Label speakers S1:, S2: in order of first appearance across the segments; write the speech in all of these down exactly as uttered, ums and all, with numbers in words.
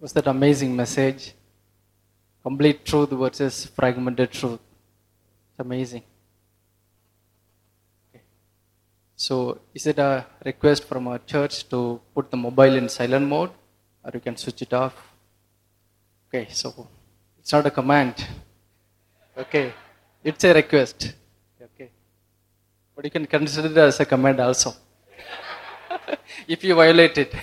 S1: Was that amazing message? Complete truth versus fragmented truth. It's amazing. Okay. So, is it a request from our church to put the mobile in silent mode, or you can switch it off? Okay, so it's not a command. Okay, it's a request. Okay, but you can consider it as a command also, if you violate it.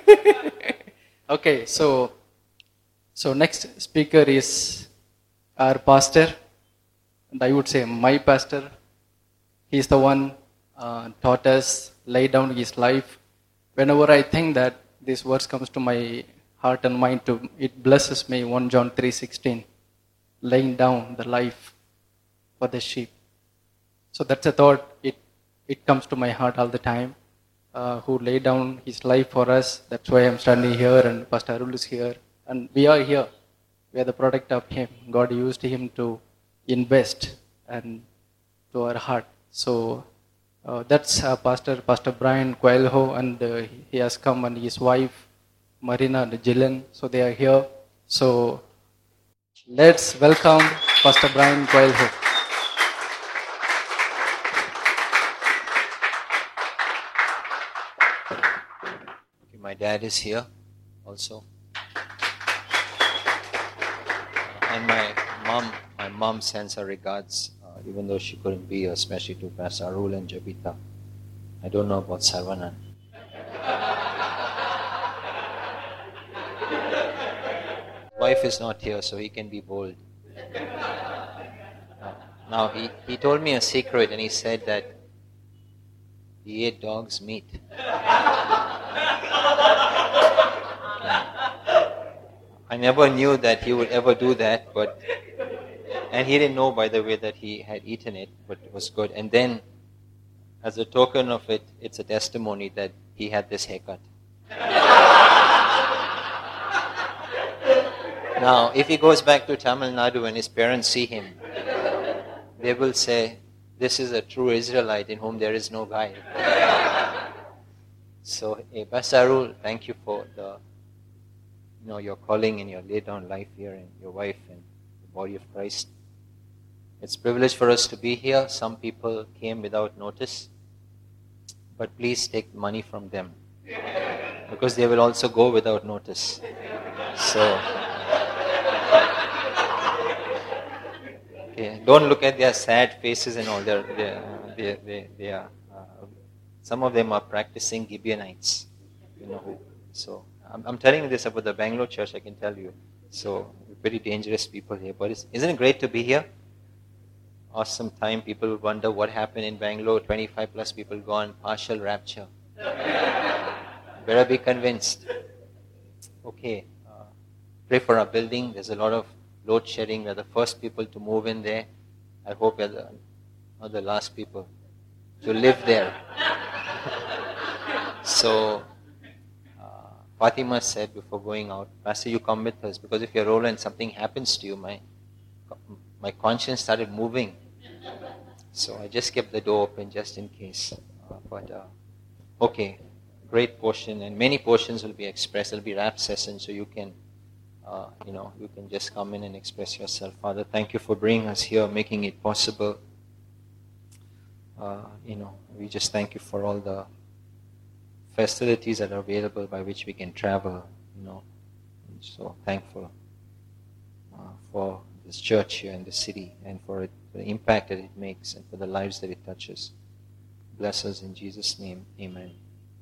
S1: Okay, so so next speaker is our pastor, and I would say my pastor. He's the one uh, taught us, laid down his life. Whenever I think that this verse comes to my heart and mind, to it blesses me. First John three sixteen, laying down the life for the sheep. So that's a thought. It it comes to my heart all the time. Uh, who laid down his life for us. That's why I'm standing here, and Pastor Arul is here, and we are here. We are the product of him. God used him to invest and to our heart. So uh, that's uh, Pastor Pastor Brian Coelho, and uh, he has come, and his wife Marina and Jillian. So they are here. So let's welcome Pastor Brian Coelho.
S2: My dad is here also, and my mom. My mom sends her regards, uh, even though she couldn't be here, especially to Pastor Arul and Jabita. I don't know about Sarvanan. Wife is not here, so he can be bold. Uh, now he he told me a secret, and he said that he ate dog's meat. I never knew that he would ever do that, but and he didn't know, by the way, that he had eaten it, but it was good. And then, as a token of it, it's a testimony that he had this haircut. Now, if he goes back to Tamil Nadu and his parents see him, they will say, "This is a true Israelite in whom there is no guile." So, hey, Pastor Arul, thank you for the you know, your calling and your laid down life here, and your wife and the body of Christ. It's a privilege for us to be here. Some people came without notice, but please take money from them, because they will also go without notice. So, okay, don't look at their sad faces and all. They're, they're, they they they are. Uh, some of them are practicing Gibeonites, you know who. So. I'm telling you this about the Bangalore church, I can tell you. So, very dangerous people here. But isn't it great to be here? Awesome time. People would wonder what happened in Bangalore. twenty-five plus people gone. Partial rapture. Better be convinced. Okay. Uh, pray for our building. There's a lot of load shedding. We're the first people to move in there. I hope we're the, not the last people to live there. So, Fatima said before going out, "Pastor, you come with us, because if you're rolling and something happens to you, my my conscience started moving." So I just kept the door open just in case. Uh, but uh, okay, great portion, and many portions will be expressed. There'll be rap session, so you can, uh, you know, you can just come in and express yourself. Father, thank you for bringing us here, making it possible. Uh, you know, we just thank you for all the facilities that are available by which we can travel, you know. I'm so thankful uh, for this church here in the city, and for it, the impact that it makes, and for the lives that it touches. Bless us in Jesus' name. Amen.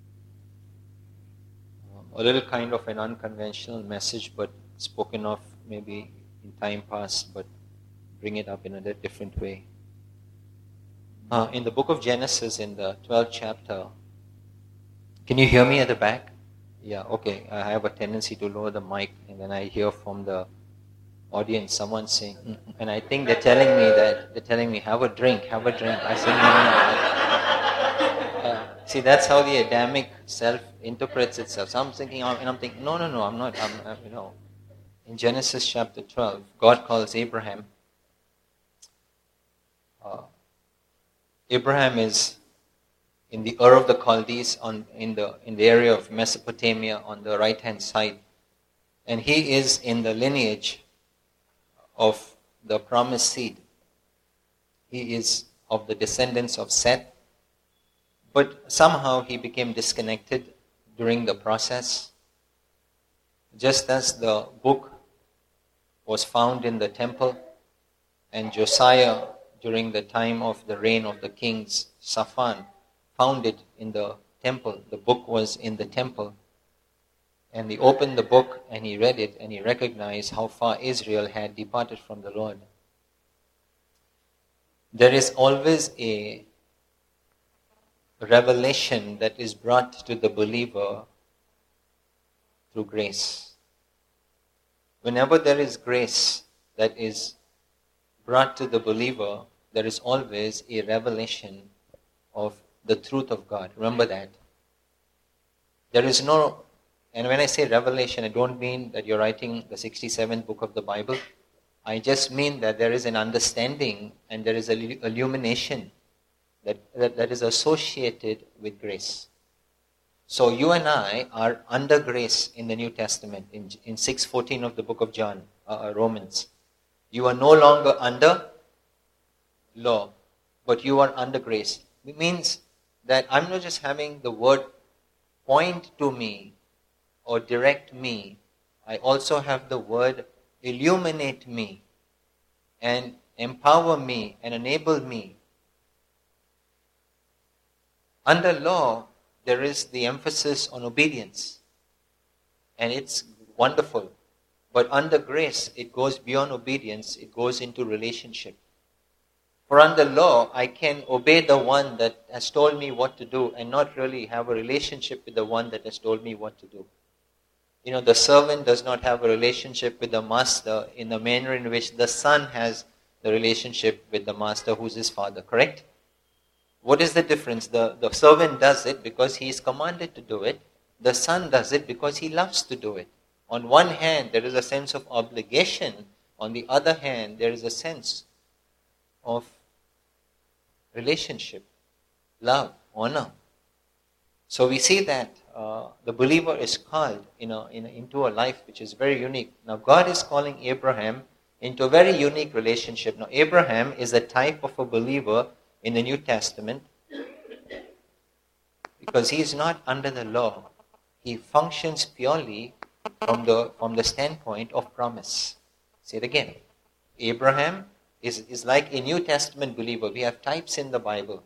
S2: Um, a little kind of an unconventional message, but spoken of maybe in time past, but bring it up in a different way. Uh, in the book of Genesis, in the twelfth chapter, can you hear me at the back? Yeah, okay. I have a tendency to lower the mic, and then I hear from the audience someone saying, mm, and I think they're telling me that, they're telling me, have a drink, have a drink. I say, no, no, no. Uh, see, that's how the Adamic self interprets itself. So I'm thinking, and I'm thinking, no, no, no, I'm not, I'm, I'm, you know. In Genesis chapter twelve, God calls Abraham. Uh, Abraham is in the Ur of the Chaldees, on, in, the, in the area of Mesopotamia on the right-hand side. And he is in the lineage of the promised seed. He is of the descendants of Seth. But somehow he became disconnected during the process. Just as the book was found in the temple, and Josiah, during the time of the reign of the kings, Shaphan, found it in the temple. The book was in the temple. And he opened the book and he read it and he recognized how far Israel had departed from the Lord. There is always a revelation that is brought to the believer through grace. Whenever there is grace that is brought to the believer, there is always a revelation of the truth of God. Remember that. There is no, and when I say revelation, I don't mean that you're writing the sixty-seventh book of the Bible. I just mean that there is an understanding and there is an illumination that, that, that is associated with grace. So you and I are under grace in the New Testament, in, in six fourteen of the book of John, uh, Romans. You are no longer under law, but you are under grace. It means that I'm not just having the word point to me or direct me. I also have the word illuminate me and empower me and enable me. Under law, there is the emphasis on obedience, and it's wonderful. But under grace, it goes beyond obedience, it goes into relationship. For under law, I can obey the one that has told me what to do and not really have a relationship with the one that has told me what to do. You know, the servant does not have a relationship with the master in the manner in which the son has the relationship with the master who's his father, correct? What is the difference? The, the servant does it because he is commanded to do it. The son does it because he loves to do it. On one hand, there is a sense of obligation. On the other hand, there is a sense of relationship, love, honor. So we see that uh, the believer is called in a, in a, into a life which is very unique. Now God is calling Abraham into a very unique relationship. Now Abraham is a type of a believer in the New Testament because he is not under the law. He functions purely from the, from the standpoint of promise. Say it again. Abraham is, is like a New Testament believer. We have types in the Bible.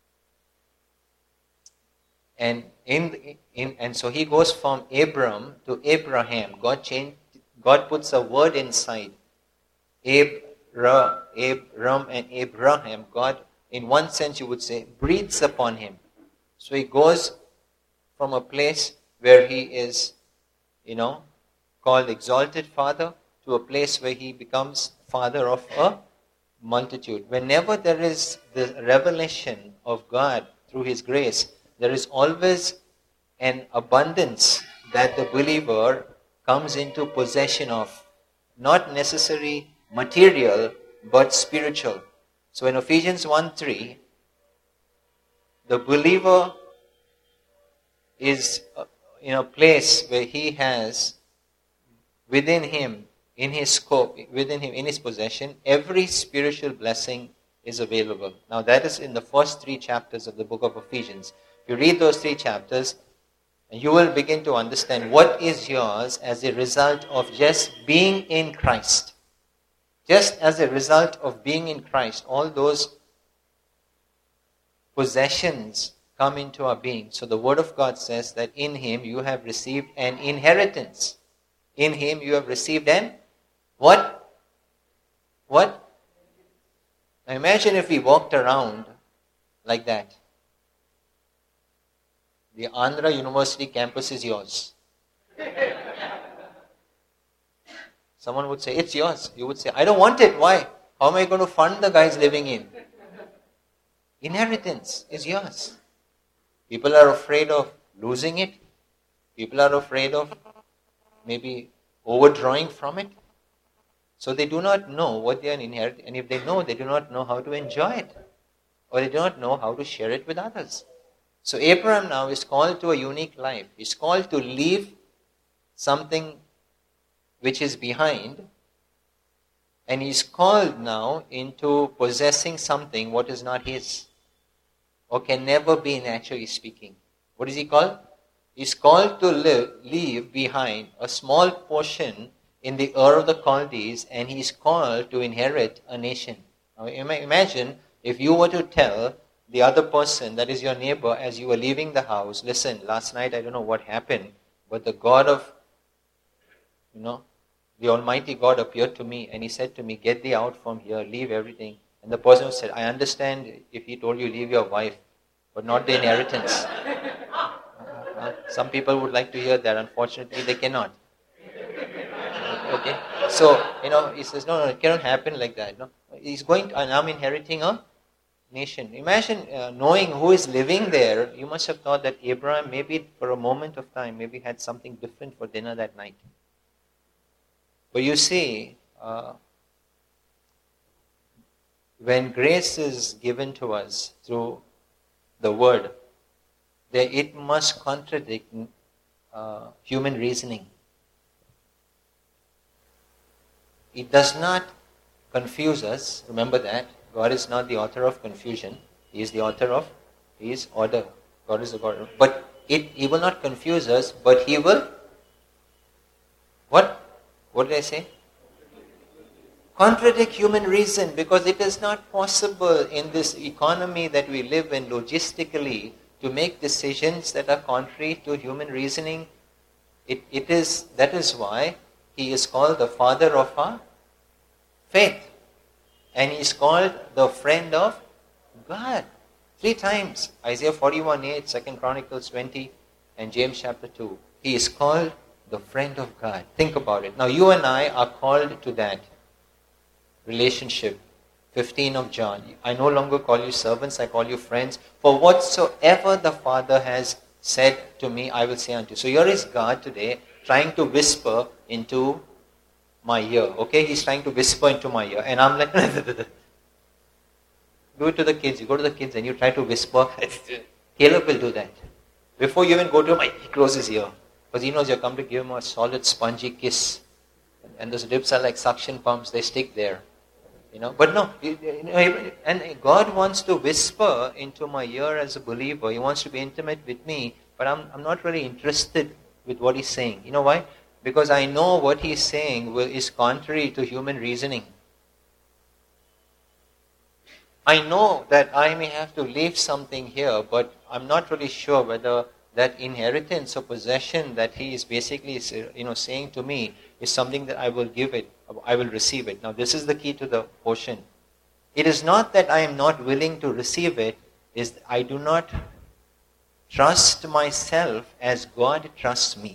S2: And in, in and so he goes from Abram to Abraham. God changed, God puts a word inside. Abra, Abram and Abraham. God, in one sense you would say, breathes upon him. So he goes from a place where he is, you know, called exalted father to a place where he becomes father of a multitude. Whenever there is the revelation of God through his grace, there is always an abundance that the believer comes into possession of. Not necessarily material, but spiritual. So in Ephesians one three, the believer is in a place where he has within him, in his scope, within him, in his possession, every spiritual blessing is available. Now that is in the first three chapters of the book of Ephesians. If you read those three chapters, you will begin to understand what is yours as a result of just being in Christ. Just as a result of being in Christ, all those possessions come into our being. So the Word of God says that in Him you have received an inheritance. In Him you have received an what? What? Now imagine if we walked around like that. The Andhra University campus is yours. Someone would say, it's yours. You would say, I don't want it. Why? How am I going to fund the guys living in? Inheritance is yours. People are afraid of losing it. People are afraid of maybe overdrawing from it. So they do not know what they are inheriting. And if they know, they do not know how to enjoy it. Or they do not know how to share it with others. So Abraham now is called to a unique life. He's called to leave something which is behind, and he's called now into possessing something what is not his, or can never be, naturally speaking. What is he called? He's called to live, leave behind a small portion in the Ur of the Chaldees, and he's called to inherit a nation. Now imagine if you were to tell the other person, that is your neighbor, as you were leaving the house, listen, last night I don't know what happened, but the God of, you know, the Almighty God appeared to me and he said to me, get thee out from here, leave everything. And the person said, I understand if he told you leave your wife, but not the inheritance. Uh, some people would like to hear that. Unfortunately, they cannot. Okay? So, you know, he says, no, no, it cannot happen like that. No? He's going to, and I'm inheriting a nation. Imagine uh, knowing who is living there. You must have thought that Abraham, maybe for a moment of time, maybe had something different for dinner that night. But you see, uh, when grace is given to us through the Word, then it must contradict uh, human reasoning. It does not confuse us. Remember that. God is not the author of confusion. He is the author of His order. God is the God. But it, He will not confuse us, but He will, what? What did I say? Contradict human reason, because it is not possible in this economy that we live in logistically to make decisions that are contrary to human reasoning. It, it is, that is why He is called the Father of our faith. And He is called the friend of God. Three times. Isaiah forty-one eight, Second Chronicles twenty, and James chapter two. He is called the friend of God. Think about it. Now you and I are called to that relationship. fifteen of John. I no longer call you servants, I call you friends. For whatsoever the Father has said to me, I will say unto you. So here is God today trying to whisper into my ear. Okay, He's trying to whisper into my ear. And I'm like, do it to the kids. You go to the kids and you try to whisper. Caleb will do that. Before you even go to him, he closes his ear. Because he knows you're come to give him a solid, spongy kiss. And those lips are like suction pumps. They stick there. You know, but no. And God wants to whisper into my ear as a believer. He wants to be intimate with me. But I'm, I'm not really interested with what He's saying. You know why? Because I know what He's saying will, is contrary to human reasoning. I know that I may have to leave something here, but I'm not really sure whether that inheritance or possession that He is basically, you know, saying to me is something that I will give it, I will receive it. Now this is the key to the portion. It is not that I am not willing to receive it, is I do not trust myself as God trusts me.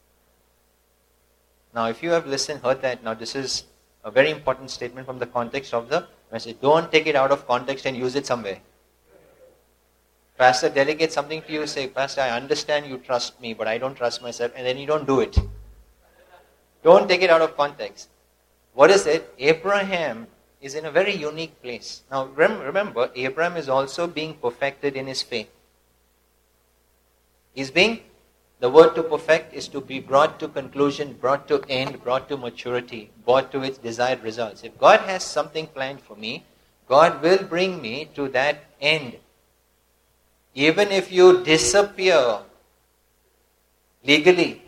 S2: Now if you have listened, heard that, now this is a very important statement from the context of the message. Don't take it out of context and use it somewhere. Pastor delegates something to you, say, Pastor, I understand you trust me, but I don't trust myself, and then you don't do it. Don't take it out of context. What is it? Abraham is in a very unique place. Now remember, Abraham is also being perfected in his faith. He's being, the word to perfect is to be brought to conclusion, brought to end, brought to maturity, brought to its desired results. If God has something planned for me, God will bring me to that end. Even if you disappear legally,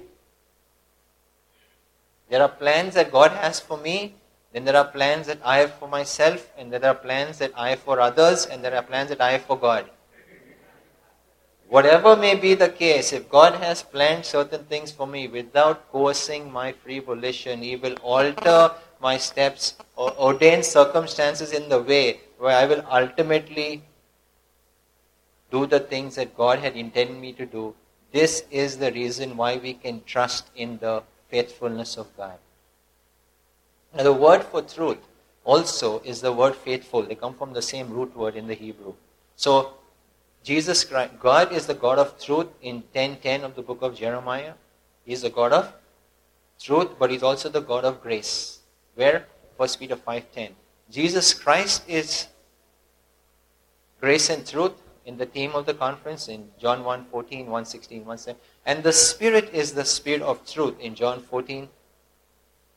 S2: there are plans that God has for me, then there are plans that I have for myself, and there are plans that I have for others, and there are plans that I have for God. Whatever may be the case, if God has planned certain things for me without coercing my free volition, He will alter my steps or ordain circumstances in the way where I will ultimately do the things that God had intended me to do. This is the reason why we can trust in the faithfulness of God. Now the word for truth also is the word faithful. They come from the same root word in the Hebrew. So Jesus Christ, God is the God of truth in ten ten of the book of Jeremiah. He is the God of truth, but He's also the God of grace. Where? First Peter five ten. Jesus Christ is grace and truth in the theme of the conference in John one fourteen, one sixteen, one seventeen. And the Spirit is the Spirit of truth in John fourteen,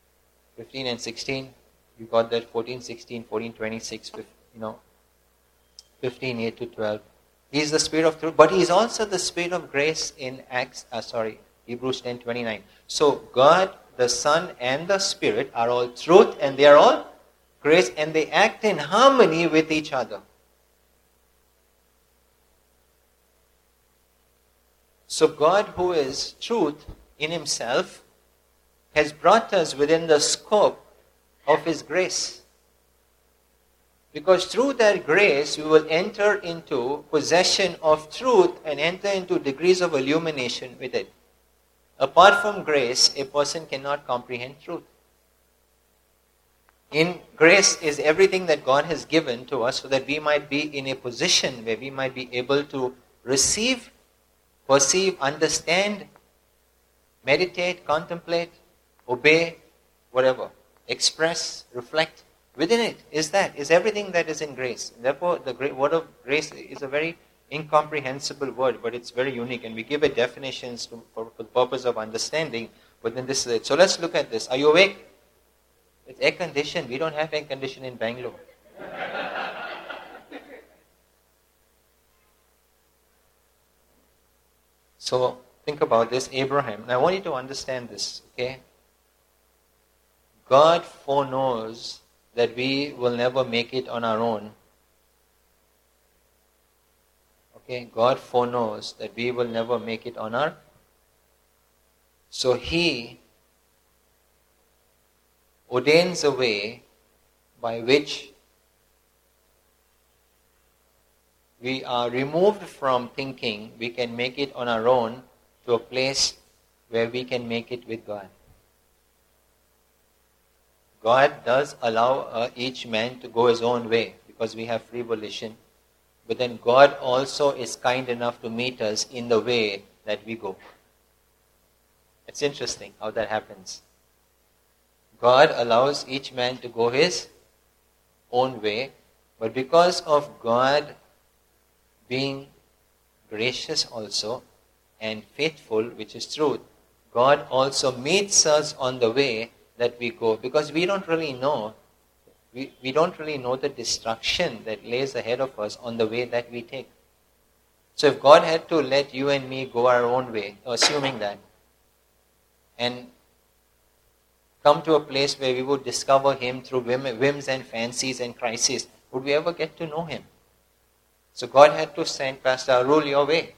S2: fifteen and sixteen. You got that fourteen, sixteen, fourteen, twenty-six, you know, fifteen, eight to twelve. He is the Spirit of truth, but He is also the Spirit of grace in Acts, uh, sorry, Hebrews ten, twenty-nine. So God, the Son and the Spirit are all truth and they are all grace and they act in harmony with each other. So God, who is truth in Himself, has brought us within the scope of His grace. Because through that grace, we will enter into possession of truth and enter into degrees of illumination with it. Apart from grace, a person cannot comprehend truth. In grace is everything that God has given to us so that we might be in a position where we might be able to receive, perceive, understand, meditate, contemplate, obey, whatever, express, reflect. Within it is that, is everything that is in grace. Therefore, the great word of grace is a very incomprehensible word, but it's very unique, and we give it definitions to, for, for the purpose of understanding, but then this is it. So let's look at this. Are you awake? It's air conditioned. We don't have air conditioning in Bangalore. So think about this, Abraham. Now I want you to understand this, okay? God foreknows that we will never make it on our own. Okay, God foreknows that we will never make it on our own. So He ordains a way by which we are removed from thinking we can make it on our own to a place where we can make it with God. God does allow uh, each man to go his own way because we have free volition. But then God also is kind enough to meet us in the way that we go. It's interesting how that happens. God allows each man to go his own way, but because of God being gracious also and faithful, which is truth, God also meets us on the way that we go, because we don't really know, we, we don't really know the destruction that lays ahead of us on the way that we take. So if God had to let you and me go our own way, assuming that, and come to a place where we would discover Him through whims and fancies and crises, would we ever get to know Him? So God had to send Pastor Arul your way.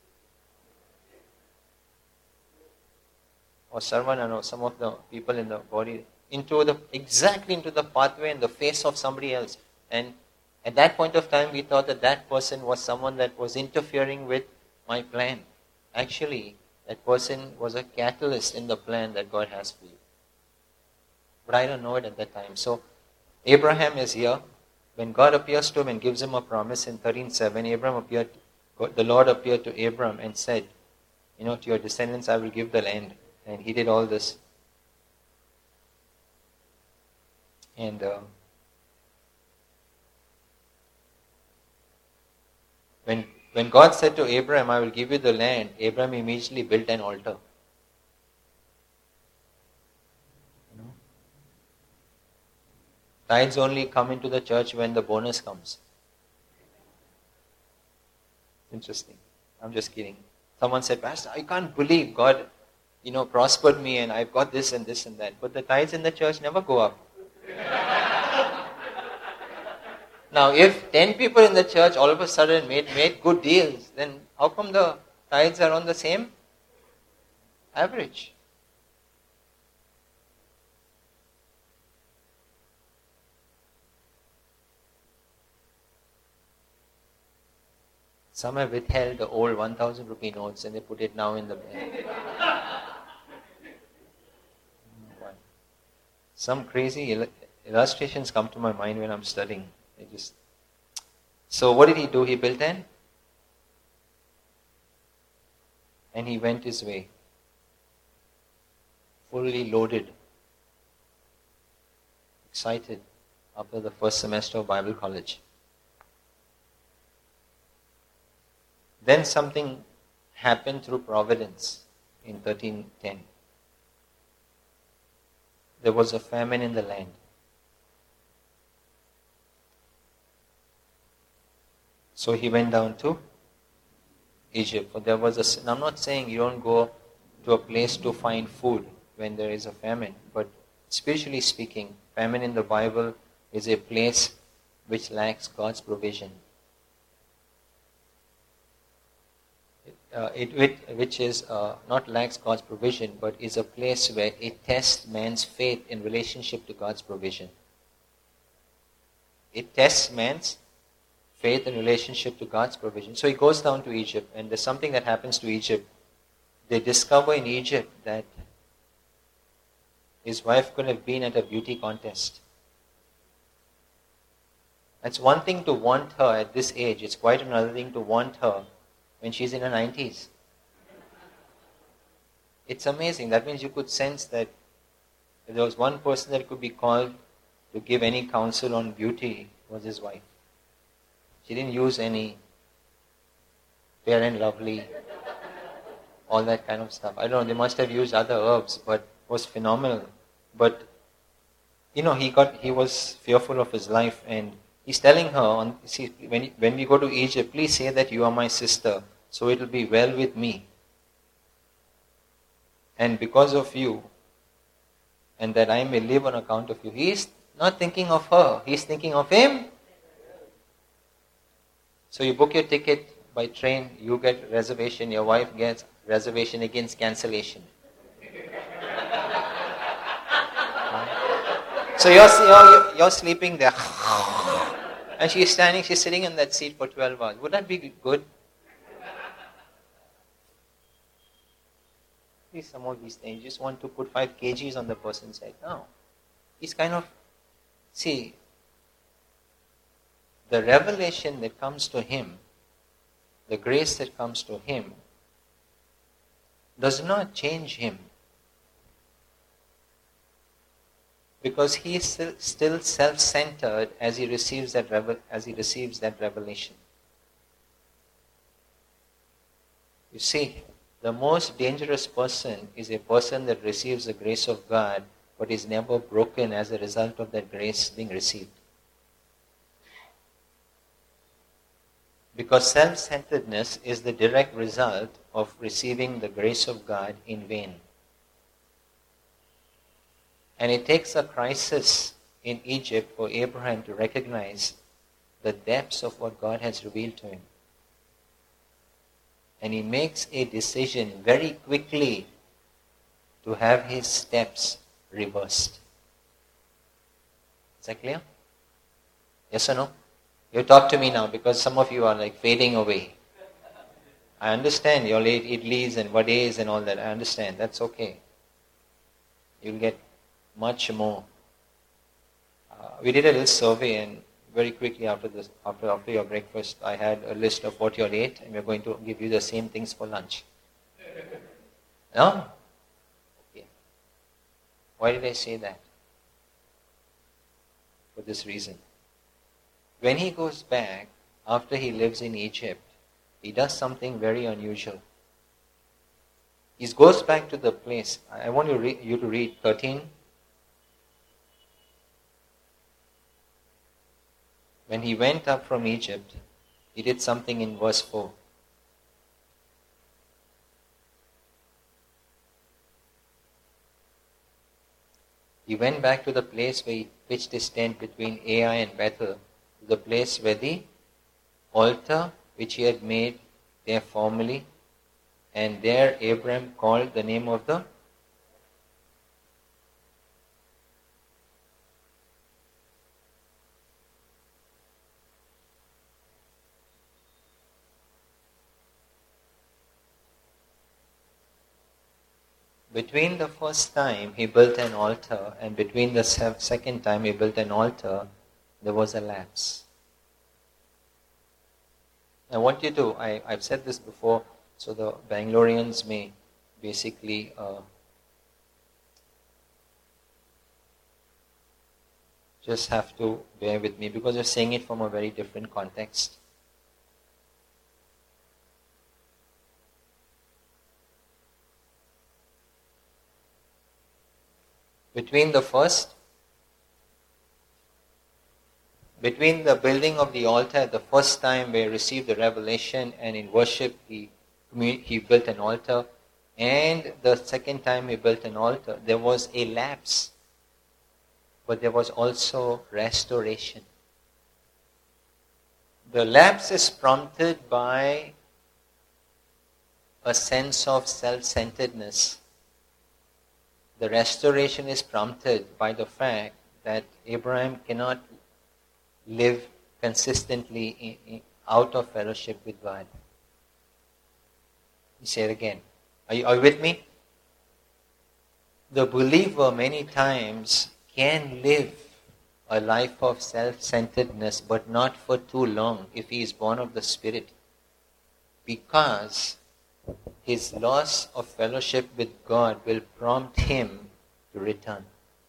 S2: Or Sarvana, or some of the people in the body, into the exactly into the pathway and the face of somebody else. And at that point of time, we thought that that person was someone that was interfering with my plan. Actually, that person was a catalyst in the plan that God has for you. But I don't know it at that time. So Abraham is here. When God appears to him and gives him a promise in thirteen seven, Abraham appeared, the Lord appeared to Abraham and said, you know, to your descendants I will give the land. And he did all this. And uh, when when God said to Abraham, I will give you the land, Abraham immediately built an altar. You know? Tithes only come into the church when the bonus comes. Interesting. I'm just kidding. Someone said, Pastor, I can't believe God, you know, prospered me and I've got this and this and that. But the tithes in the church never go up. Now, if ten people in the church all of a sudden made, made good deals, then how come the tithes are on the same average? Some have withheld the old one thousand rupee notes and they put it now in the bank. Some crazy il- illustrations come to my mind when I'm studying. They just. So what did he do? He built an, and he went his way, fully loaded, excited after the first semester of Bible college. Then something happened through providence in thirteen ten. there was a famine in the land. So he went down to Egypt. For there was a, and I'm not saying you don't go to a place to find food when there is a famine, but spiritually speaking, famine in the Bible is a place which lacks God's provision. Uh, it, it, which is uh, not lacks God's provision, but is a place where it tests man's faith in relationship to God's provision. It tests man's faith in relationship to God's provision. So he goes down to Egypt, and there's something that happens to Egypt. They discover in Egypt that his wife could have been at a beauty contest. It's one thing to want her at this age. It's quite another thing to want her when she's in her nineties. It's amazing. That means you could sense that if there was one person that could be called to give any counsel on beauty, it was his wife. She didn't use any Fair and Lovely, all that kind of stuff. I don't know, they must have used other herbs, but it was phenomenal. But, you know, he got he was fearful of his life, and he's telling her, on, see, when, when we go to Egypt, please say that you are my sister, so it will be well with me. And because of you, and that I may live on account of you. He is not thinking of her, he is thinking of him. So you book your ticket by train, you get reservation, your wife gets reservation against cancellation. So you're, you're, you're sleeping there, and she's standing, she's sitting in that seat for twelve hours. Would that be good? Please, some of these things, you just want to put five kgs on the person's head. No. He's kind of, see, the revelation that comes to him, the grace that comes to him, does not change him. Because he is still, still self-centered as he receives that revel, as he receives that revelation. You see, the most dangerous person is a person that receives the grace of God but is never broken as a result of that grace being received. Because self-centeredness is the direct result of receiving the grace of God in vain. And it takes a crisis in Egypt for Abraham to recognize the depths of what God has revealed to him. And he makes a decision very quickly to have his steps reversed. Is that clear? Yes or no? You talk to me now, because some of you are like fading away. I understand your late idlis and vades and all that. I understand. That's okay. You'll get much more. Uh, we did a little survey, and very quickly after this, after after your breakfast, I had a list of what you'll eat, and we're going to give you the same things for lunch. No? Okay. Why did I say that? For this reason. When he goes back, after he lives in Egypt, he does something very unusual. He goes back to the place. I want you, read, you to read thirteen. When he went up from Egypt, he did something in verse four. He went back to the place where he pitched his tent between Ai and Bethel, the place where the altar which he had made there formerly, and there Abraham called the name of the between the first time he built an altar and between the second time he built an altar, there was a lapse. I want you to, I, I've said this before, so the Bangaloreans may basically uh, just have to bear with me, because you're saying it from a very different context. Between the first, between the building of the altar, the first time where he received the revelation and in worship he, he built an altar, and the second time he built an altar, there was a lapse. But there was also restoration. The lapse is prompted by a sense of self-centeredness. The restoration is prompted by the fact that Abraham cannot live consistently in, in, out of fellowship with God. Let me say it again. Are you, are you with me? The believer many times can live a life of self-centeredness, but not for too long if he is born of the Spirit, because his loss of fellowship with God will prompt him to return.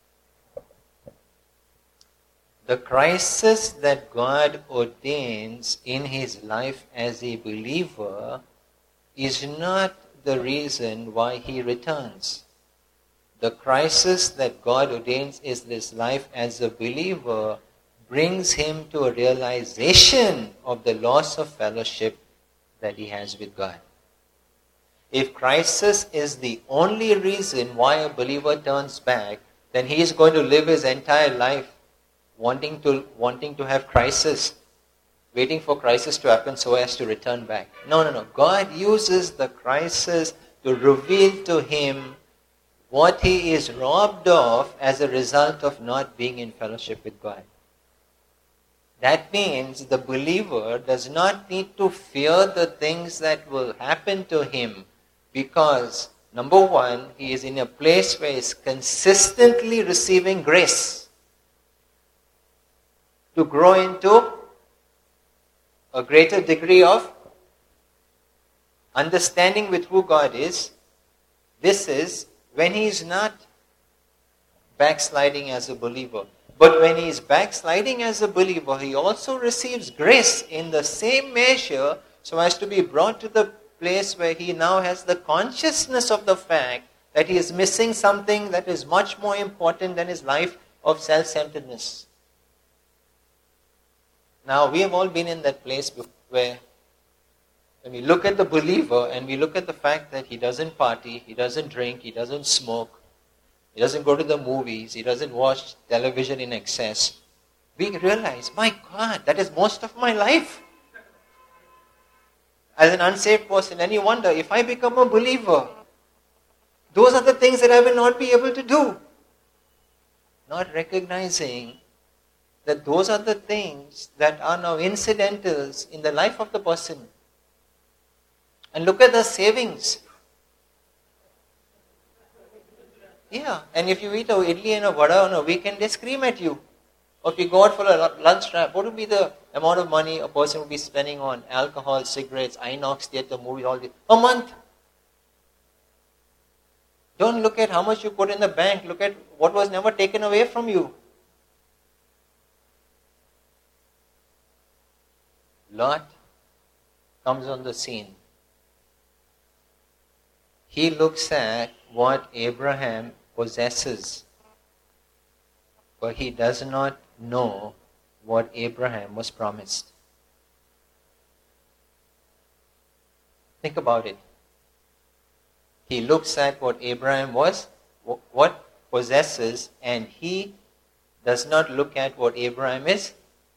S2: The crisis that God ordains in his life as a believer is not the reason why he returns. The crisis that God ordains in his life as a believer brings him to a realization of the loss of fellowship that he has with God. If crisis is the only reason why a believer turns back, then he is going to live his entire life wanting to, wanting to have crisis, waiting for crisis to happen so as to return back. No, no, no. God uses the crisis to reveal to him what he is robbed of as a result of not being in fellowship with God. That means the believer does not need to fear the things that will happen to him, because, number one, he is in a place where he is consistently receiving grace to grow into a greater degree of understanding with who God is. This is when he is not backsliding as a believer. But when he is backsliding as a believer, he also receives grace in the same measure so as to be brought to the place where he now has the consciousness of the fact that he is missing something that is much more important than his life of self-centeredness. Now, we have all been in that place where when we look at the believer and we look at the fact that he doesn't party, he doesn't drink, he doesn't smoke, he doesn't go to the movies, he doesn't watch television in excess, we realize, my God, that is most of my life. As an unsaved person, and you wonder, if I become a believer, those are the things that I will not be able to do. Not recognizing that those are the things that are now incidentals in the life of the person. And look at the savings. Yeah, and if you eat a idli and a vada on a weekend, they scream at you. Or if you go out for a lunch trip, what would be the amount of money a person would be spending on alcohol, cigarettes, Inox, theatre, movies, all this? A month. Don't look at how much you put in the bank. Look at what was never taken away from you. Lot comes on the scene. He looks at what Abraham possesses, but he does not know what Abraham was promised. Think about it. He looks at what Abraham was, what possesses, and he does not look at what Abraham is.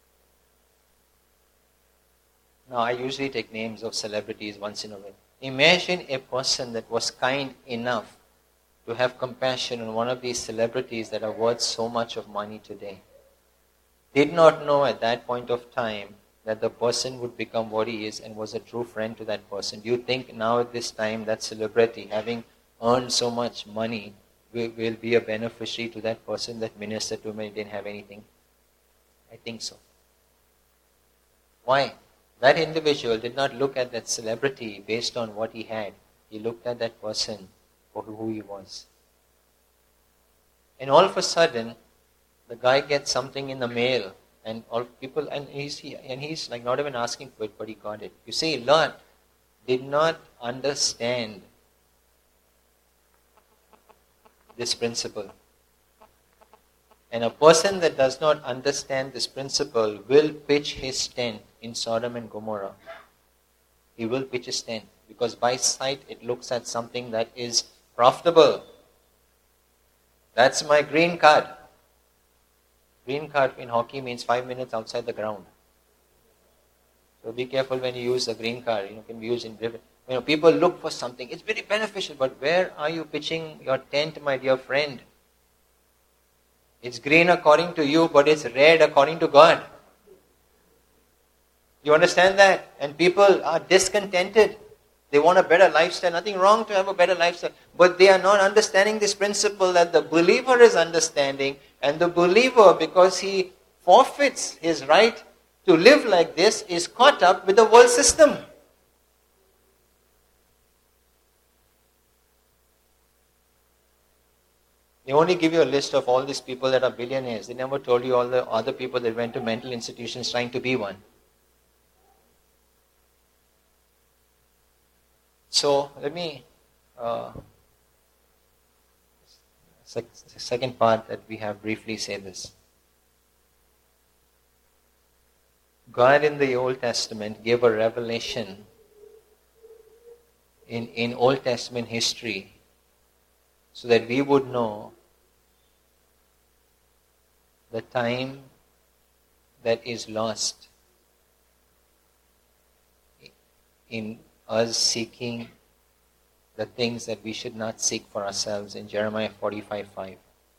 S2: Now, I usually take names of celebrities once in a while. Imagine a person that was kind enough to have compassion on one of these celebrities that are worth so much of money today. Did not know at that point of time that the person would become what he is and was a true friend to that person. Do you think now at this time that celebrity, having earned so much money, will, will be a beneficiary to that person that ministered to him and didn't have anything? I think so. Why? That individual did not look at that celebrity based on what he had. He looked at that person for who he was. And all of a sudden, the guy gets something in the mail, and all people, and he's he, and he's like not even asking for it, but he got it. You see, Lot did not understand this principle. And a person that does not understand this principle will pitch his tent in Sodom and Gomorrah. He will pitch his tent because by sight it looks at something that is profitable. That's my green card. Green card in hockey means five minutes outside the ground. So be careful when you use the green card. You know, it can be used in you know, people look for something. It's very beneficial, but where are you pitching your tent, my dear friend? It's green according to you, but it's red according to God. You understand that? And people are discontented. They want a better lifestyle. Nothing wrong to have a better lifestyle. But they are not understanding this principle that the believer is understanding. And the believer, because he forfeits his right to live like this, is caught up with the world system. They only give you a list of all these people that are billionaires. They never told you all the other people that went to mental institutions trying to be one. So, let me, uh, sec- second part that we have briefly say this. God in the Old Testament gave a revelation in, in Old Testament history so that we would know the time that is lost in us seeking the things that we should not seek for ourselves in Jeremiah forty-five five.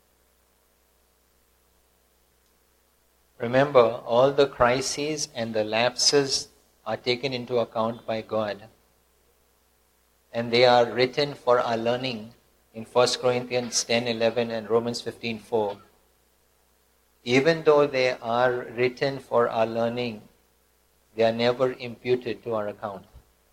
S2: Remember, all the crises and the lapses are taken into account by God. And they are written for our learning in First Corinthians ten eleven and Romans fifteen four. Even though they are written for our learning, they are never imputed to our account.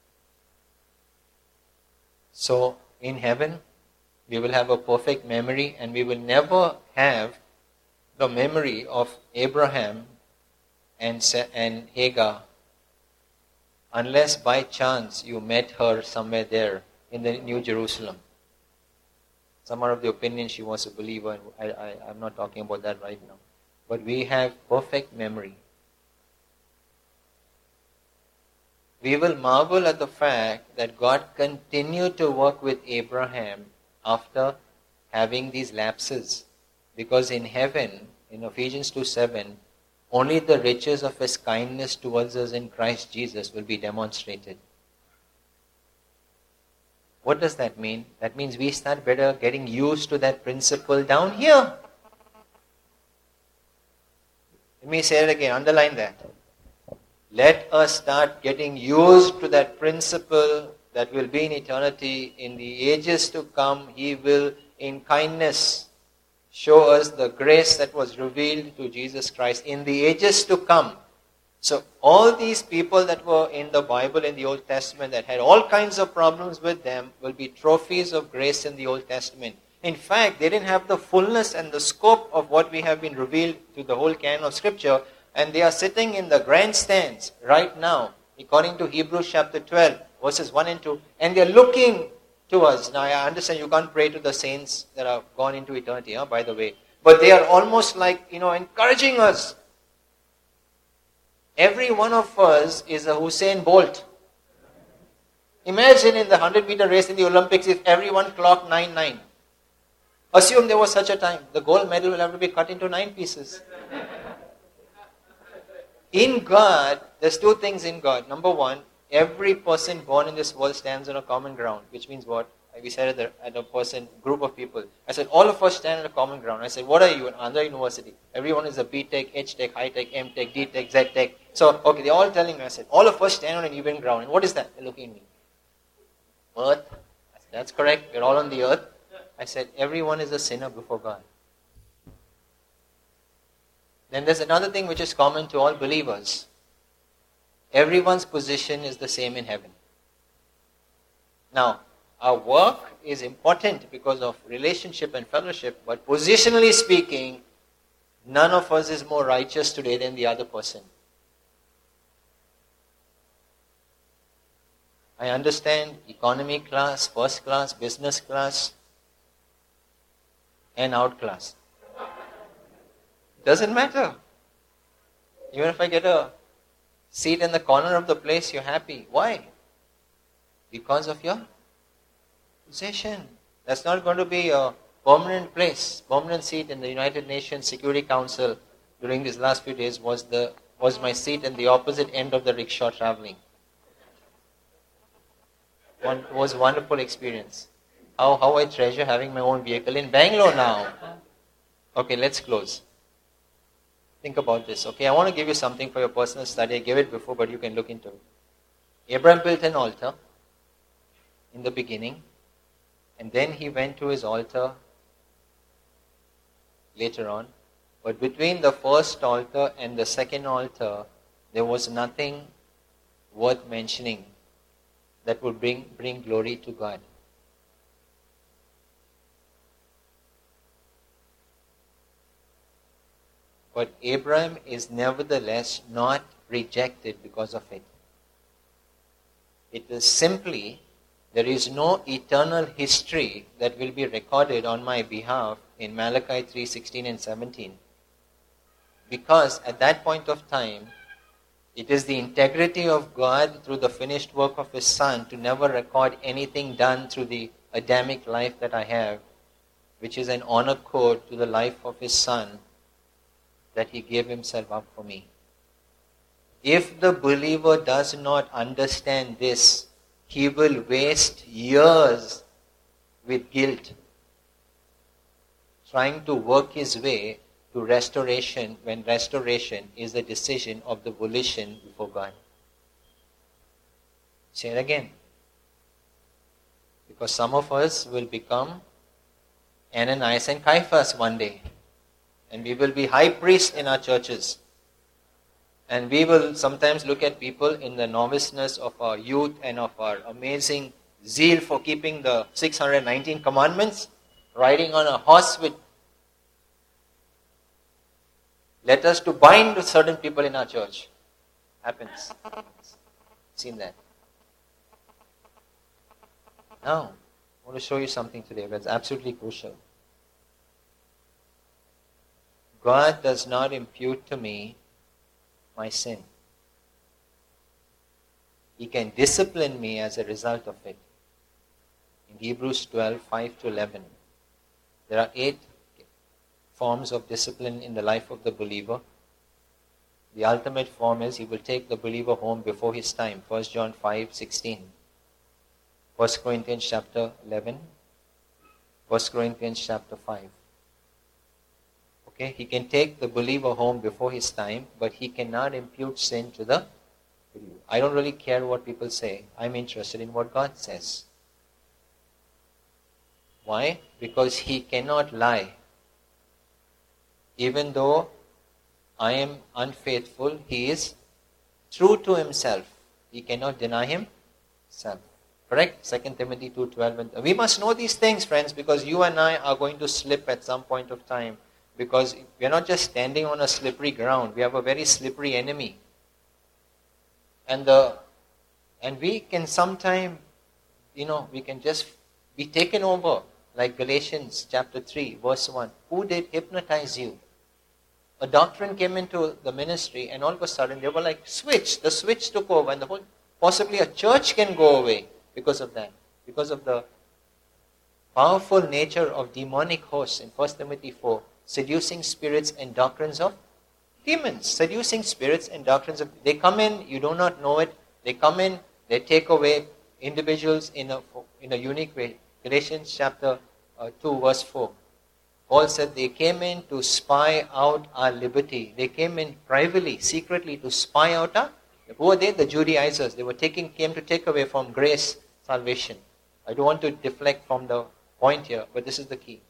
S2: So, in heaven, we will have a perfect memory and we will never have the memory of Abraham and, and Hagar unless by chance you met her somewhere there in the New Jerusalem. Some are of the opinion she was a believer. I, I, I'm not talking about that right now. But we have perfect memory. We will marvel at the fact that God continued to work with Abraham after having these lapses. Because in heaven, in Ephesians two seven, only the riches of His kindness towards us in Christ Jesus will be demonstrated. What does that mean? That means we start better getting used to that principle down here. Let me say it again, underline that. Let us start getting used to that principle that will be in eternity. In the ages to come, He will, in kindness, show us the grace that was revealed to Jesus Christ in the ages to come. So all these people that were in the Bible in the Old Testament that had all kinds of problems with them will be trophies of grace in the Old Testament. In fact, they didn't have the fullness and the scope of what we have been revealed to the whole canon of Scripture, and they are sitting in the grandstands right now, according to Hebrews chapter twelve, verses one and two, and they are looking to us. Now I understand you can't pray to the saints that have gone into eternity, huh, by the way, but they are almost like, you know, encouraging us. Every one of us is a Usain Bolt. Imagine in the one hundred meter race in the Olympics if everyone clocked nine nine. Assume there was such a time. The gold medal will have to be cut into nine pieces. In God, there's two things in God. Number one, every person born in this world stands on a common ground. Which means what? We said at, the, at a person, group of people. I said, all of us stand on a common ground. I said, what are you? An Andhra University. Everyone is a B Tech, H Tech, High Tech, M Tech, D Tech, Z Tech. So, okay, they're all telling me. I said, all of us stand on an even ground. And what is that? They're looking at me. Earth. I said, that's correct. We're all on the earth. I said, everyone is a sinner before God. Then there's another thing which is common to all believers. Everyone's position is the same in heaven. Now, our work is important because of relationship and fellowship, but positionally speaking, none of us is more righteous today than the other person. I understand economy class, first class, business class, and outclass. Doesn't matter. Even if I get a seat in the corner of the place, you're happy. Why? Because of your possession. That's not going to be a permanent place, permanent seat in the United Nations Security Council during these last few days was the was my seat in the opposite end of the rickshaw traveling. One was a wonderful experience. How how I treasure having my own vehicle in Bangalore now. Okay, let's close. Think about this. Okay, I want to give you something for your personal study. I gave it before, but you can look into it. Abraham built an altar in the beginning, and then he went to his altar later on. But between the first altar and the second altar, there was nothing worth mentioning that would bring, bring glory to God. But Abraham is nevertheless not rejected because of it. It is simply, there is no eternal history that will be recorded on my behalf in Malachi three sixteen and seventeen. Because at that point of time, it is the integrity of God through the finished work of His Son to never record anything done through the Adamic life that I have, which is an honor code to the life of His Son, that He gave Himself up for me. If the believer does not understand this, he will waste years with guilt, trying to work his way to restoration when restoration is a decision of the volition before God. Say it again. Because some of us will become Ananias and Caiaphas one day. And we will be high priests in our churches. And we will sometimes look at people in the noviceness of our youth and of our amazing zeal for keeping the six hundred nineteen commandments, riding on a horse with letters to bind to certain people in our church. Happens. Seen that. Now, I want to show you something today that's absolutely crucial. God does not impute to me my sin. He can discipline me as a result of it. In Hebrews twelve, five to eleven, there are eight forms of discipline in the life of the believer. The ultimate form is He will take the believer home before his time. First John five, sixteen. First Corinthians chapter eleven. First Corinthians chapter five. Okay, He can take the believer home before his time, but He cannot impute sin to the believer. I don't really care what people say. I'm interested in what God says. Why? Because He cannot lie. Even though I am unfaithful, He is true to Himself. He cannot deny Himself. Correct? Second Timothy two twelve. We must know these things, friends, because you and I are going to slip at some point of time. Because we are not just standing on a slippery ground. We have a very slippery enemy. And the and we can sometime, you know, we can just be taken over. Like Galatians chapter three, verse one. Who did hypnotize you? A doctrine came into the ministry and all of a sudden they were like, switch. The switch took over and the whole, possibly a church can go away because of that. Because of the powerful nature of demonic hosts in First Timothy four. Seducing spirits and doctrines of demons. Seducing spirits and doctrines of... They come in, you do not know it. They come in, they take away individuals in a, in a unique way. Galatians chapter uh, two verse four. Paul said they came in to spy out our liberty. They came in privately, secretly to spy out our... Who were they? The Judaizers. They were taking, came to take away from grace, salvation. I don't want to deflect from the point here, but this is the key.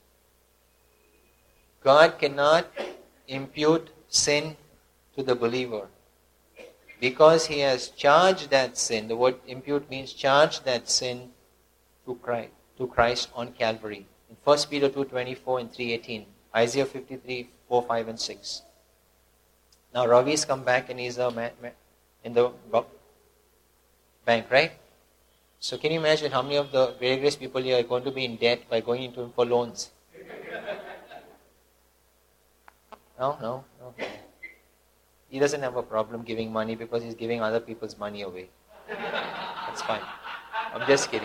S2: God cannot impute sin to the believer because He has charged that sin. The word impute means charge that sin to Christ, to Christ on Calvary. In First Peter two twenty-four and three eighteen, Isaiah fifty-three, four, five and six. Now Ravi's come back and he's a man, man in the bank, right? So can you imagine how many of the very grace people here are going to be in debt by going into him for loans? No, no, no. He doesn't have a problem giving money because he's giving other people's money away. That's fine. I'm just kidding.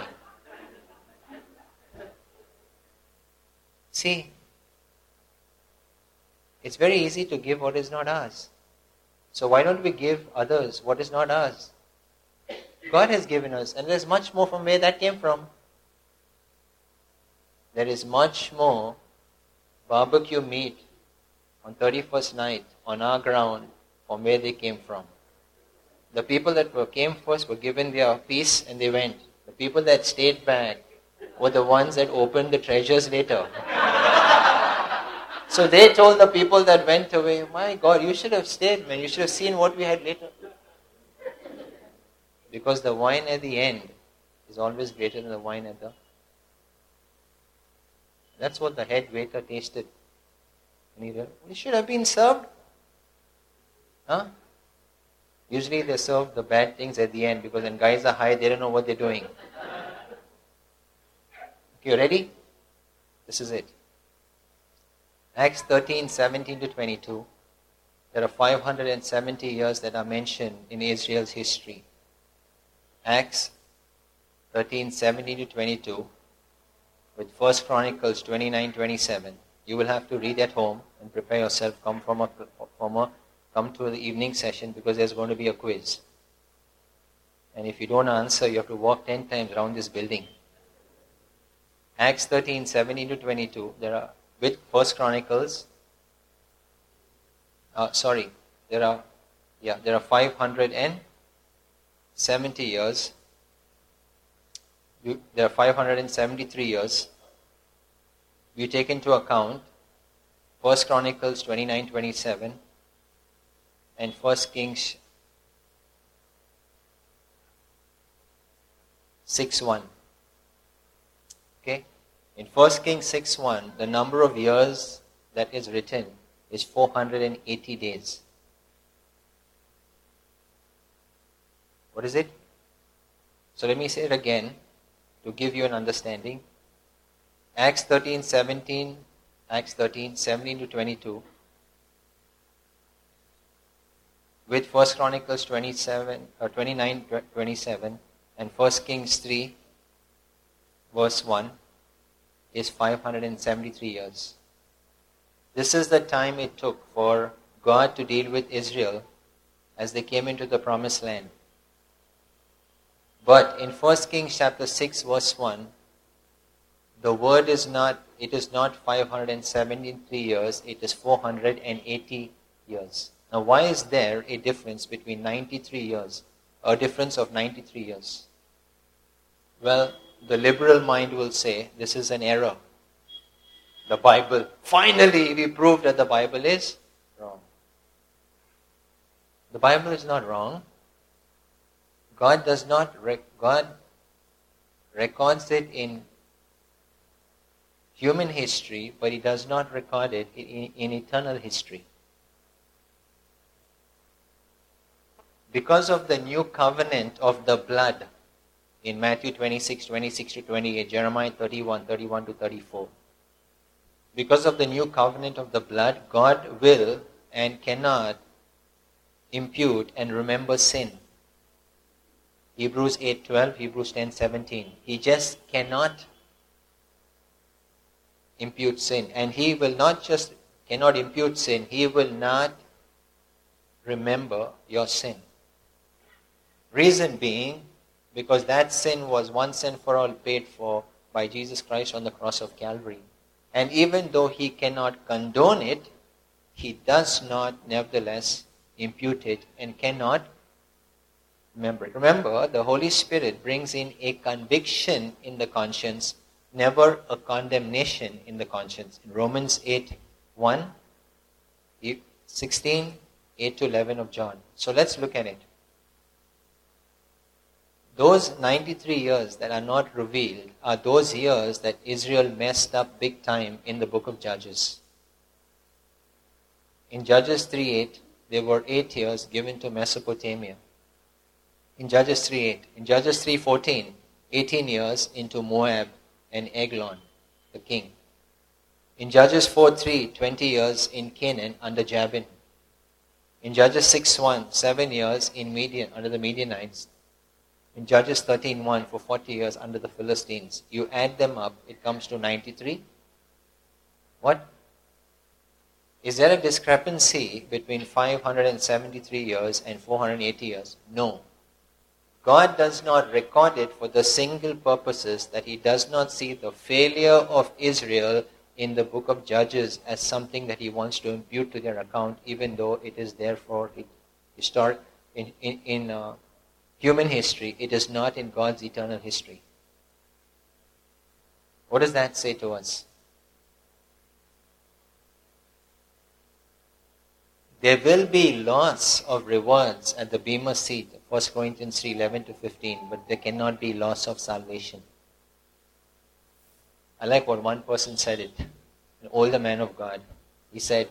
S2: See, it's very easy to give what is not ours. So why don't we give others what is not ours? God has given us, and there's much more from where that came from. There is much more barbecue meat on thirty-first night on our ground from where they came from. The people that were, came first were given their peace and they went. The people that stayed back were the ones that opened the treasures later. So they told the people that went away, my God, you should have stayed, man. You should have seen what we had later. Because the wine at the end is always greater than the wine at the... That's what the head waiter tasted. And he said, it should have been served. Huh? Usually they serve the bad things at the end because when guys are high, they don't know what they're doing. Okay, you ready? This is it. Acts thirteen, seventeen to twenty-two. There are five hundred seventy years that are mentioned in Israel's history. Acts thirteen, seventeen to twenty-two with First Chronicles twenty-nine, twenty-seven. You will have to read at home and prepare yourself. Come from a, from a, come to the evening session because there's going to be a quiz. And if you don't answer, you have to walk ten times around this building. Acts thirteen, seventeen to twenty-two. There are with First Chronicles. Uh, sorry, there are yeah there are five hundred seventy years. You, there are five hundred seventy-three years. You take into account First Chronicles twenty-nine, twenty-seven and First Kings six, one. Okay? In First Kings six, one, the number of years that is written is four hundred eighty days. What is it? So let me say it again to give you an understanding. Acts thirteen, seventeen, Acts thirteen, seventeen to twenty-two with First Chronicles twenty-seven, or twenty-nine, twenty-seven and First Kings three verse one is five hundred seventy-three years. This is the time it took for God to deal with Israel as they came into the promised land. But in First Kings chapter six verse one, the word is not, it is not five hundred seventy-three years, it is four hundred eighty years. Now why is there a difference between ninety-three years, a difference of ninety-three years? Well, the liberal mind will say, this is an error. The Bible, finally we proved that the Bible is wrong. The Bible is not wrong. God does not, rec- God records it in human history, but He does not record it in, in eternal history. Because of the new covenant of the blood, in Matthew twenty-six, twenty-six to twenty-eight, Jeremiah thirty-one, thirty-one to thirty-four. Because of the new covenant of the blood, God will and cannot impute and remember sin. Hebrews eight twelve, Hebrews ten seventeen. He just cannot impute sin. And He will not just cannot impute sin, He will not remember your sin. Reason being, because that sin was once and for all paid for by Jesus Christ on the cross of Calvary. And even though He cannot condone it, He does not nevertheless impute it and cannot remember it. Remember, the Holy Spirit brings in a conviction in the conscience, never a condemnation in the conscience. In Romans eight one, sixteen, eight to eleven of John. So let's look at it. Those ninety-three years that are not revealed are those years that Israel messed up big time in the book of Judges. In Judges three eight, there were eight years given to Mesopotamia. In Judges three eight. In Judges three fourteen, eighteen years into Moab and Eglon, the king. In Judges four three, twenty years in Canaan under Jabin. In Judges six one, seven years in Midian under the Midianites. In Judges thirteen one, for forty years under the Philistines. You add them up, it comes to ninety-three. What? Is there a discrepancy between five hundred seventy-three years and four hundred eighty years? No. God does not record it for the single purposes that He does not see the failure of Israel in the book of Judges as something that He wants to impute to their account, even though it is there for historic in in, in uh, human history. It is not in God's eternal history. What does that say to us? There will be loss of rewards at the Bema seat, First Corinthians three eleven to fifteen, but there cannot be loss of salvation. I like what one person said it, an older man of God. He said,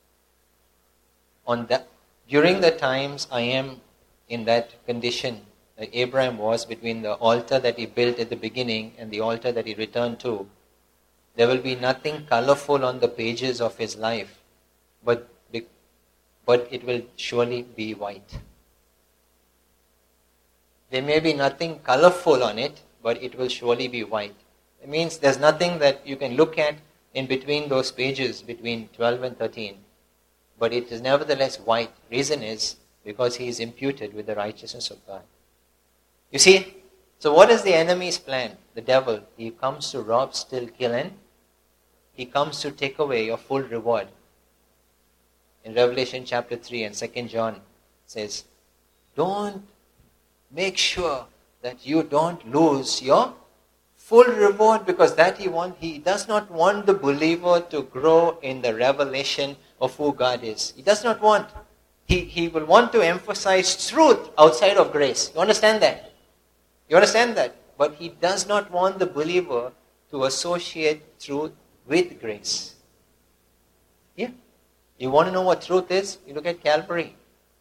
S2: "On that, during the times I am in that condition that Abraham was between the altar that he built at the beginning and the altar that he returned to, there will be nothing colorful on the pages of his life, but but it will surely be white." There may be nothing colorful on it, but it will surely be white. It means there's nothing that you can look at in between those pages, between twelve and thirteen. But it is nevertheless white. Reason is because he is imputed with the righteousness of God. You see? So what is the enemy's plan? The devil. He comes to rob, steal, kill, and he comes to take away your full reward. In Revelation chapter three and Second John says, don't make sure that you don't lose your full reward, because that he want, he does not want the believer to grow in the revelation of who God is. He does not want. He, he will want to emphasize truth outside of grace. You understand that? You understand that? But he does not want the believer to associate truth with grace. Yeah. You want to know what truth is? You look at Calvary.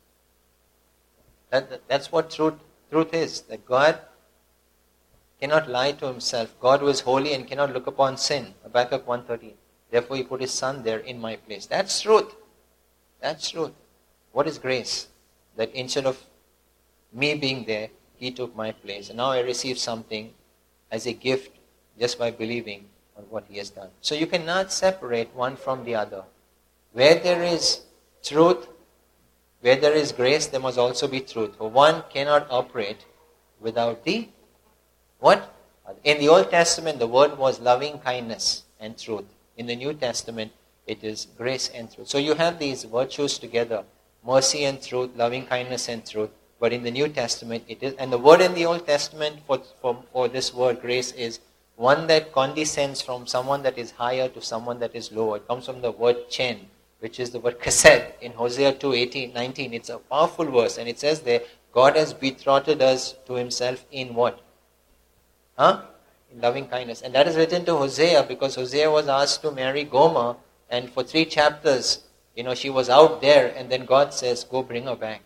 S2: That, that, that's what truth, truth is. That God cannot lie to Himself. God who is holy and cannot look upon sin. Habakkuk one thirteen. Therefore He put His Son there in my place. That's truth. That's truth. What is grace? That instead of me being there, He took my place. And now I receive something as a gift just by believing on what He has done. So you cannot separate one from the other. Where there is truth, where there is grace, there must also be truth. For one cannot operate without the what? In the Old Testament, the word was loving kindness and truth. In the New Testament, it is grace and truth. So you have these virtues together, mercy and truth, loving kindness and truth. But in the New Testament, it is, and the word in the Old Testament for, for, for this word, grace, is one that condescends from someone that is higher to someone that is lower. It comes from the word chen, which is the word chesed in Hosea two eighteen nineteen. It's a powerful verse, and it says there, God has betrothed us to Himself in what? Huh? In loving kindness. And that is written to Hosea, because Hosea was asked to marry Gomer, and for three chapters, you know, she was out there, and then God says, go bring her back.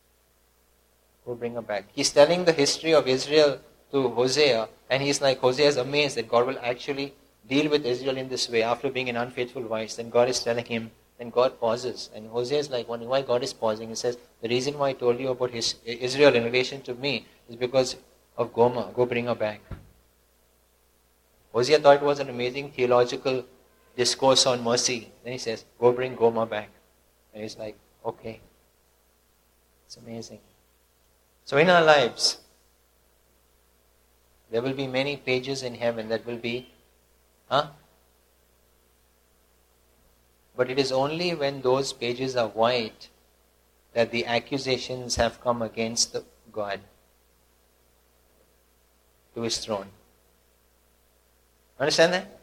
S2: Go bring her back. He's telling the history of Israel to Hosea, and he's like, Hosea is amazed that God will actually deal with Israel in this way after being an unfaithful wife. Then God is telling him, then God pauses. And Hosea is like wondering why God is pausing. He says, the reason why I told you about his, Israel in relation to me is because of Gomer. Go bring her back. Hosea thought it was an amazing theological discourse on mercy. Then he says, go bring Gomer back. And he's like, okay. It's amazing. So in our lives, there will be many pages in heaven that will be, huh? But it is only when those pages are white that the accusations have come against the God to His throne. Understand that?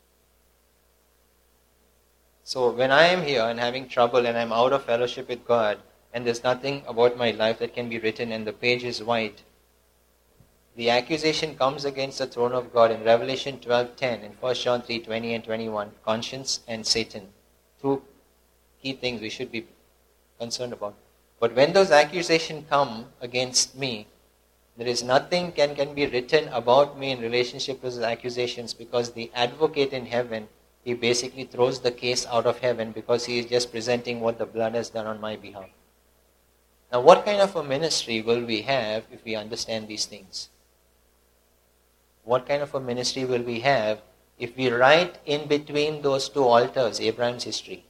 S2: So when I am here and having trouble and I'm out of fellowship with God, and there's nothing about my life that can be written and the page is white, the accusation comes against the throne of God in Revelation twelve ten and First John three twenty and twenty-one, conscience and Satan. Two key things we should be concerned about. But when those accusations come against me, there is nothing can, can be written about me in relationship to those accusations, because the advocate in heaven he basically throws the case out of heaven because he is just presenting what the blood has done on my behalf. Now, what kind of a ministry will we have if we understand these things? What kind of a ministry will we have if we write in between those two altars Abraham's history?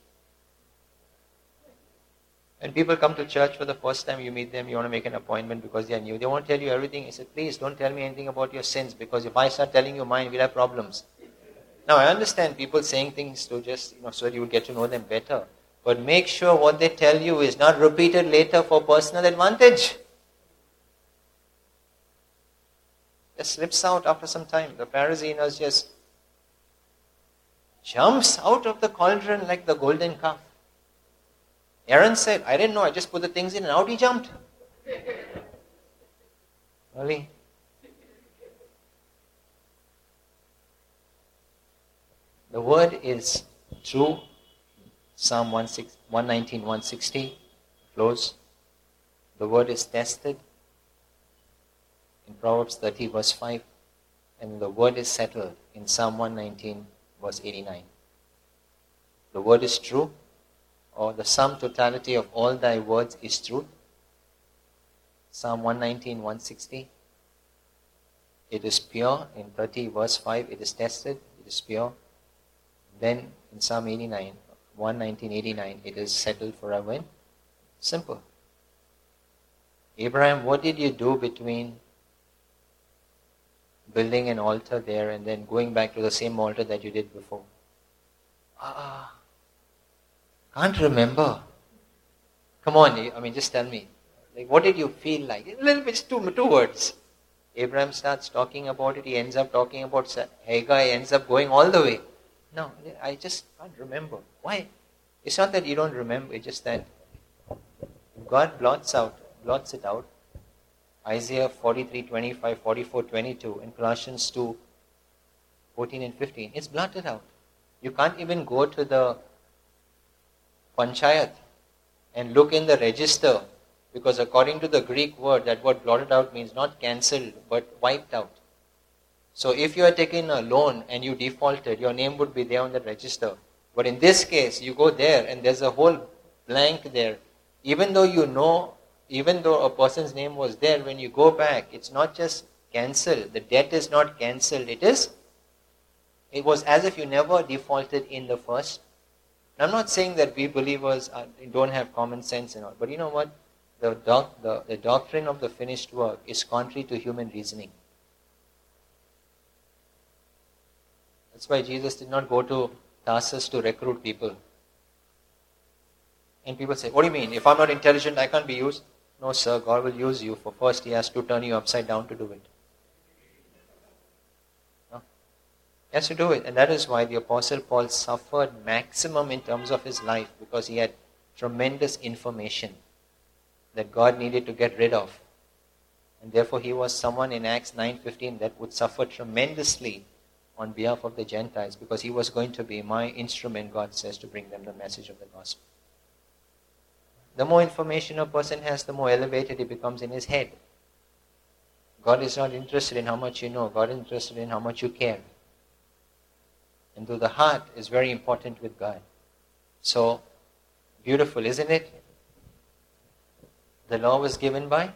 S2: When people come to church for the first time, you meet them, you want to make an appointment because they are new. They won't tell you everything. He said, please don't tell me anything about your sins, because if I start telling you mine, we'll have problems. Now, I understand people saying things to just, you know, so that you will get to know them better. But make sure what they tell you is not repeated later for personal advantage. It slips out after some time. The Pharisee in us just jumps out of the cauldron like the golden calf. Aaron said, I didn't know, I just put the things in and out he jumped. Really? The word is true. Psalm one nineteen, one sixty flows. The word is tested in Proverbs thirty verse five. And the word is settled in Psalm one nineteen verse eighty-nine. The word is true, or the sum totality of all thy words is truth. Psalm one nineteen, one sixty. It is pure. In thirty verse five, it is tested. It is pure. Then in Psalm eighty-nine, one nineteen, eighty-nine, it is settled forever. Simple. Abraham, what did you do between building an altar there and then going back to the same altar that you did before? Ah, can't remember. Come on, I mean, just tell me. Like, what did you feel like? A little bit, two, two words. Abraham starts talking about it. He ends up talking about Hagar. He ends up going all the way. No, I just can't remember. Why? It's not that you don't remember. It's just that God blots out, blots it out. Isaiah forty-three, twenty-five, forty-four, twenty-two, and Colossians two, fourteen and fifteen. It's blotted out. You can't even go to the Panchayat and look in the register, because according to the Greek word, that word blotted out means not cancelled but wiped out. So if you are taking a loan and you defaulted, your name would be there on the register. But in this case, you go there and there's a whole blank there. Even though you know, even though a person's name was there, when you go back, it's not just cancelled. The debt is not cancelled. It is, it was as if you never defaulted in the first. I'm not saying that we believers are, don't have common sense and all, but you know what? The, doc, the, the doctrine of the finished work is contrary to human reasoning. That's why Jesus did not go to Tarsus to recruit people. And people say, what do you mean? If I'm not intelligent, I can't be used? No, sir, God will use you. For first, He has to turn you upside down to do it. No? He has to do it. And that is why the Apostle Paul suffered maximum in terms of his life, because he had tremendous information that God needed to get rid of. And therefore, he was someone in Acts nine fifteen that would suffer tremendously on behalf of the Gentiles, because he was going to be my instrument, God says, to bring them the message of the gospel. The more information a person has, the more elevated he becomes in his head. God is not interested in how much you know. God is interested in how much you care. And though the heart is very important with God. So, beautiful, isn't it? The law was given by?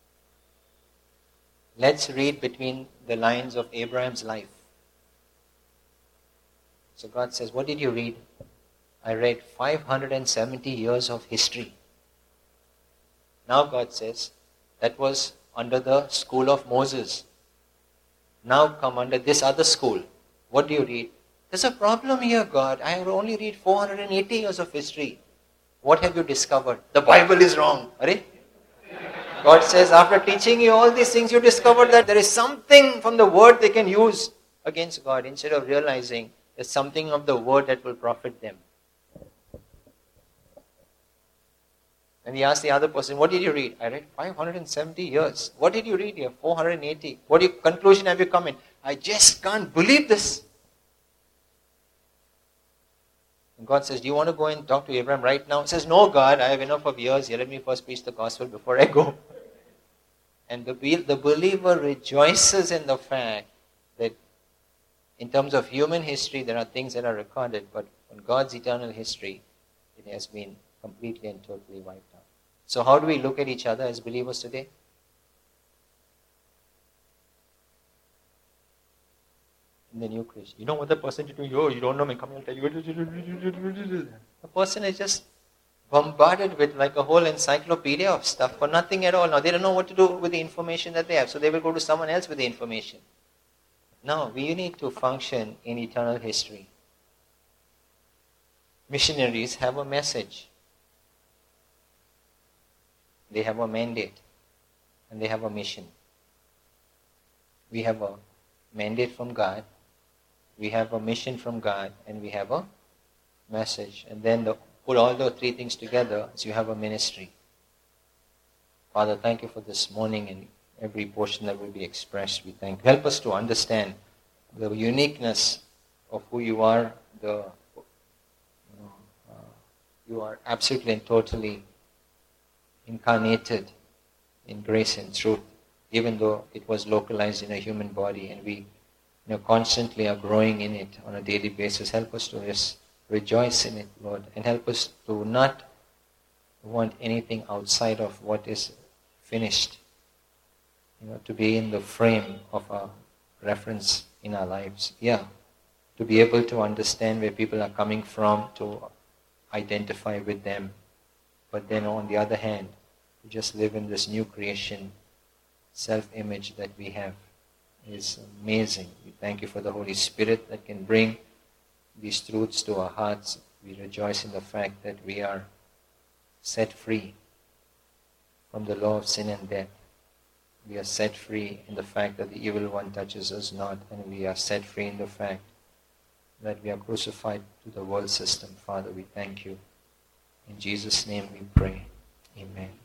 S2: Let's read between the lines of Abraham's life. So God says, what did you read? I read five hundred seventy years of history. Now God says, that was under the school of Moses. Now come under this other school. What do you read? There's a problem here, God. I only read four hundred eighty years of history. What have you discovered? The Bible is wrong. Are God says, after teaching you all these things, you discovered that there is something from the word they can use against God, instead of realizing there's something of the word that will profit them. And he asked the other person, what did you read? I read five hundred seventy years. What did you read here? four hundred eighty. What you, conclusion have you come in? I just can't believe this. And God says, do you want to go and talk to Abraham right now? He says, no, God, I have enough of years here. Let me first preach the gospel before I go. And the, the believer rejoices in the fact that In terms of human history, there are things that are recorded, but on God's eternal history, it has been completely and totally wiped out. So how do we look at each other as believers today? In the new creation. You know what the person is doing? Oh, you don't know me. Come here, I'll tell you. The person is just bombarded with like a whole encyclopedia of stuff for nothing at all. Now they don't know what to do with the information that they have, so they will go to someone else with the information. No, we need to function in eternal history. Missionaries have a message. They have a mandate. And they have a mission. We have a mandate from God. We have a mission from God. And we have a message. And then the, put all those three things together so you have a ministry. Father, thank you for this morning and every portion that will be expressed. We thank you. Help us to understand the uniqueness of who you are. The you, know, uh, you are absolutely and totally incarnated in grace and truth, even though it was localized in a human body, and we you know, constantly are growing in it on a daily basis. Help us to just rejoice in it, Lord, and help us to not want anything outside of what is finished. You know, to be in the frame of a reference in our lives. Yeah, to be able to understand where people are coming from, to identify with them. But then on the other hand, to just live in this new creation, self-image that we have is amazing. We thank you for the Holy Spirit that can bring these truths to our hearts. We rejoice in the fact that we are set free from the law of sin and death. We are set free in the fact that the evil one touches us not, and we are set free in the fact that we are crucified to the world system. Father, we thank you. In Jesus' name we pray. Amen.